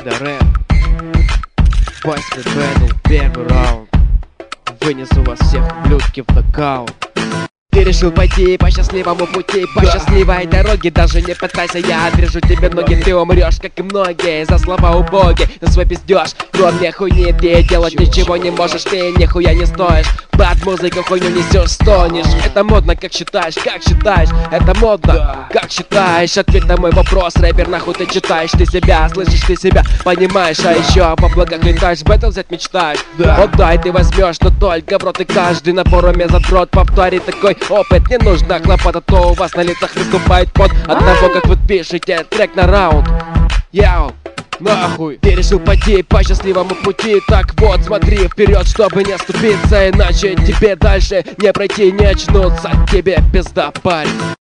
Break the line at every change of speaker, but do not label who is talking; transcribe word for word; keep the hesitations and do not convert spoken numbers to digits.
Это рэп. Баскет бэтл, первый раунд. Вынесу вас всех, ублюдки, в нокаут. Ты решил пойти по счастливому пути, по да. счастливой дороге. Даже не пытайся, я отрежу тебе ноги. Ты умрешь, как и многие, за слова убоги. На свой пиздёж, кроме хуйни ты делать Чё? ничего не можешь. Ты нихуя не стоишь, под музыку хуйню несешь, стонешь. Это модно, как считаешь, как считаешь? Это модно, да. как считаешь? Ответь на мой вопрос, рэпер, нахуй ты читаешь? Ты себя слышишь, ты себя понимаешь. А еще по благах летаешь, бэтл взять мечтаешь. да. Вот дай ты возьмешь, но только в рот. И каждый на форуме задрот повторит такой опыт. Не нужно хлопота, то у вас на лицах выступает пот от того, как вы пишете трек на раунд. Яу, нахуй. Ты решил пойти по счастливому пути. Так вот, смотри вперед, чтобы не оступиться, иначе тебе дальше не пройти, не очнуться. Тебе пизда, парень.